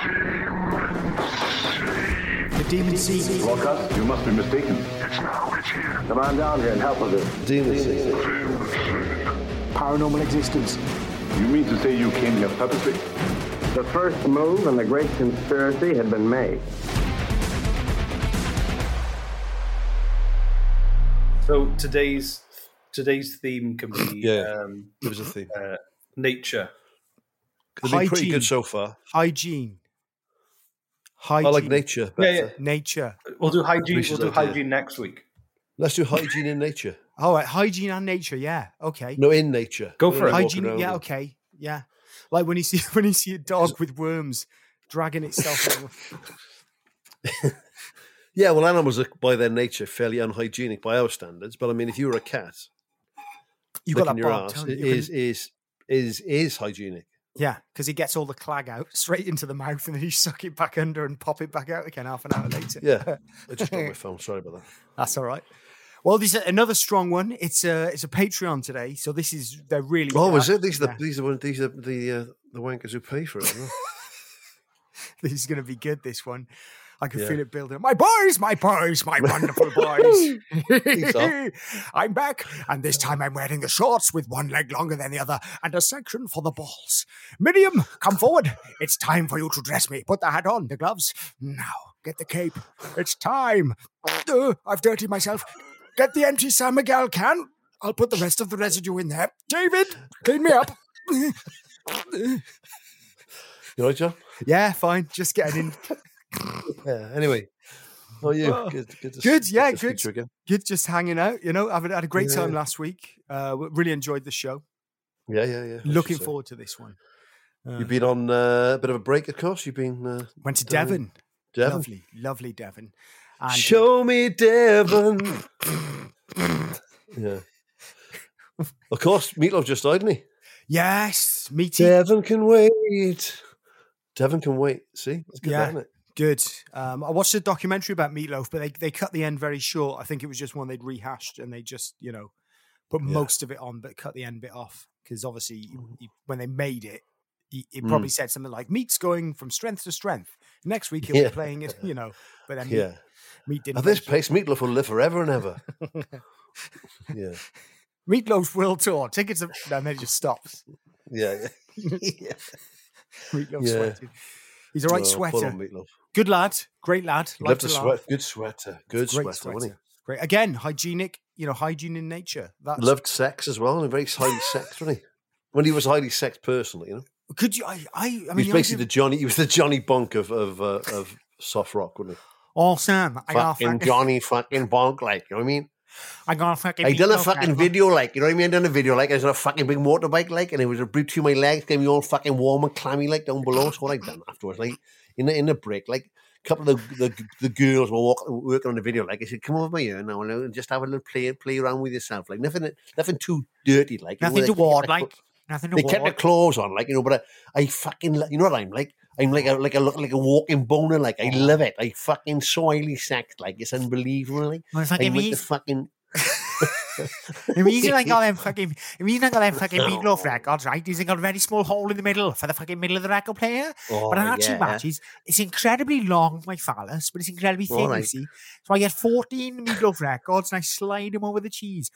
The Demon Sea. Locust, you must be mistaken. It's now, it's here. Come on down here and help with this. Demon Sea. Paranormal existence. You mean to say you came here purposely? The first move in the great conspiracy had been made. So today's theme can be Give us a theme. Nature. They've been pretty good so far. Hygiene. I like nature better. Yeah. Nature. We'll do hygiene. Appreciate We'll do that, hygiene next week. Let's do hygiene in nature. All right, hygiene and nature. Yeah, okay. No, in nature. Go for it. Hygiene. Yeah, okay. Yeah, like when you see a dog with worms dragging itself over. Yeah, well, animals are by their nature fairly unhygienic by our standards. But I mean, if you were a cat, You got licking that your bark ass tongue. is hygienic. Yeah, because he gets all the clag out straight into the mouth, and then you suck it back under and pop it back out again half an hour later. Yeah, I just got my phone. Sorry about that. That's all right. Well, this is another strong one. It's a Patreon today, so they're really. Oh, is it? These are the wankers who pay for it. Huh? This is going to be good. This one, I can feel it building. My boys, my wonderful boys. I'm back, and this time I'm wearing the shorts with one leg longer than the other and a section for the balls. Miriam, come forward. It's time for you to dress me. Put the hat on, the gloves. Now, get the cape. It's time. I've dirtied myself. Get the empty San Miguel can. I'll put the rest of the residue in there. David, clean me up. You all right, John? Yeah, fine. Just getting in. Yeah. Anyway, how are you? Good. Good. Yeah, to speak good. to you again. Good. Just hanging out. You know, I've had a great time last week. Really enjoyed the show. Yeah. Looking forward to this one. You've been on a bit of a break, of course. You've been went to Devon. Lovely Devon. And, show me Devon. Yeah. Of course, Meatloaf just died, didn't he? Yes, Meaty. Devon can wait. Devon can wait. See, that's good, isn't it? Good. I watched a documentary about Meatloaf, but they cut the end very short. I think it was just one they'd rehashed, and they just put most of it on, but cut the end bit off because obviously when they made it, he probably said something like "Meat's going from strength to strength." Next week he'll be playing it, But then Meat didn't. At this pace, Meatloaf will live forever and ever. Yeah. Meatloaf's world tour tickets, and then it just stops. Yeah. Meatloaf sweating. He's a right sweater. Meatloaf. Good lad, great lad. Love to sweat. Good sweater. Good great sweater, wasn't he? Great. Again, hygienic. Hygiene in nature. Loved sex as well. And very highly sexed, wasn't he? When he was highly sexed personally, Could you? I mean, he was basically He was the Johnny Bonk of soft rock, wasn't he? Oh, Sam, I got fucking Johnny fucking Bonk, like, you know what I mean? I got fucking. I done a fucking video, like, you know what I mean? I done a video, like, I was on a fucking big motorbike, like, and it was a brute to my legs, getting me all fucking warm and clammy, like, down below. So what I done afterwards, like, in the break, like, a couple of the girls were working on the video, like, I said, come over my ear now and just have a little play around with yourself, like, nothing too dirty, like. Nothing to ward, like. They kept their clothes on, like, but I fucking, you know what I'm like? I'm like a walking boner, like, I love it. I fucking so highly sexed, like, it's unbelievable, like. Well, I'm like the fucking... The reason I got them fucking Meatloaf records, right, is they got a very small hole in the middle for the fucking middle of the record player. But it actually matches. It's incredibly long, my phallus, but it's incredibly thin, you see. So I get 14 Meatloaf records and I slide them over the cheese.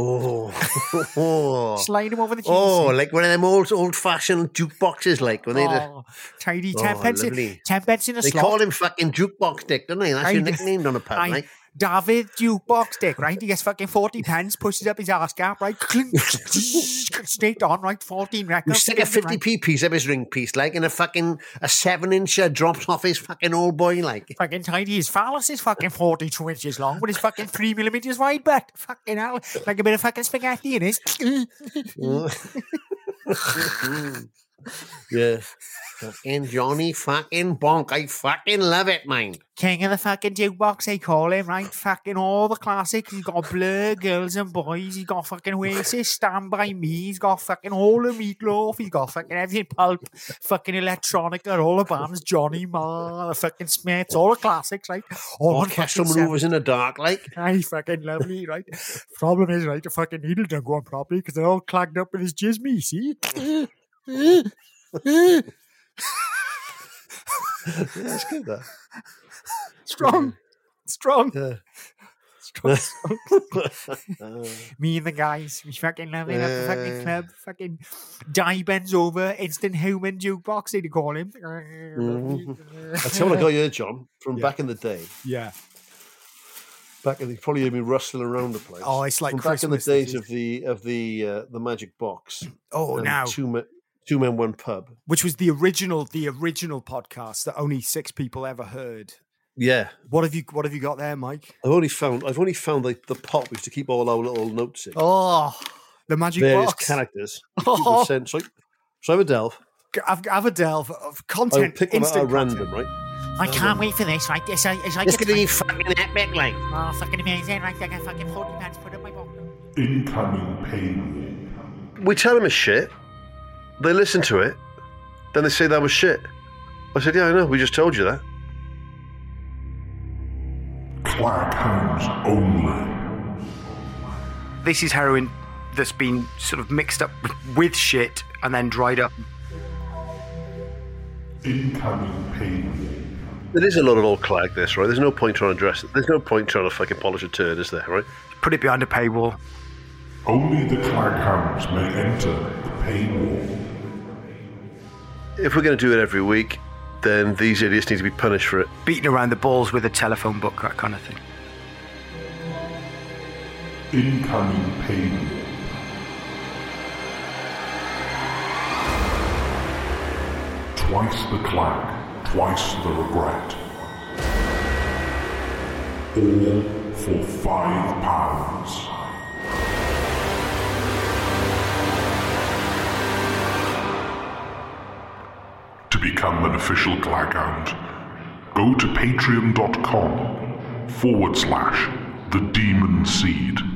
Slide them over the cheese. Oh, like one of them old-fashioned jukeboxes, like, when they tidy 10 pence in a slot. They call him fucking Jukebox Dick, don't they? That's your nickname on a pad, like. David Jukebox Dick, right? He gets fucking 40 pence, pushes up his arse gap, right? Straight on, right? 14 records. You stick a 50p piece of his ring piece, like, and a 7-incher drops off his fucking old boy, like. Fucking tidy. His phallus is fucking 42 inches long, but it's fucking 3 millimeters wide, but fucking hell, like a bit of fucking spaghetti in his. Yeah. Fucking Johnny fucking Bonk. I fucking love it, man. King of the fucking jukebox, they call him, right? Fucking all the classics. He's got Blur, Girls and Boys. He's got fucking Oasis, Stand By Me. He's got fucking all the Meatloaf. He's got fucking everything, Pulp, fucking Electronica, all the bands, Johnny Marr, the fucking Smiths, all the classics, right? All Orchestral maneuvers in the dark, like. Aye, fucking lovely, right? Problem is, right, the fucking needle don't go on properly because they're all clagged up with his jizz me, see? That's good, that. Strong. Yeah. Me and the guys, we fucking love it at the fucking club. Fucking Di bends over, instant human jukebox, they'd call him. That's how I got you, John, from back in the day. Yeah. You probably heard me rustling around the place. Oh, it's like from Christmas, back in the days of the Magic Box. Oh, now Two Men, One Pub, which was the original podcast that only 6 people ever heard. Yeah. What have you got there, Mike? I've only found like the pot we used to keep all our little notes in. Oh, the Magic Various Box. characters. Oh. So I have a delve. Have a delve of I'll content. pick one out at random, right? I can't wait for this, right? It's like It's going to be fucking epic, like. oh, fucking amazing, right? I got fucking 40 pence put in my pocket. Incoming pain. We tell them it's shit. They listen to it. Then they say that was shit. I said, yeah, I know. We just told you that. Clag Hounds only. This is heroin that's been sort of mixed up with shit and then dried up. Incoming pain. It is a lot of old clag, this, right? There's no point trying to dress it. There's no point trying to fucking polish a turd, is there, right? Put it behind a paywall. Only the Clag Hounds may enter the paywall. If we're going to do it every week, then these idiots need to be punished for it. Beating around the balls with a telephone book, that kind of thing. Incoming pain. Twice the clag, twice the regret. All for £5. To become an official Claghound, go to patreon.com/The Demon Seed.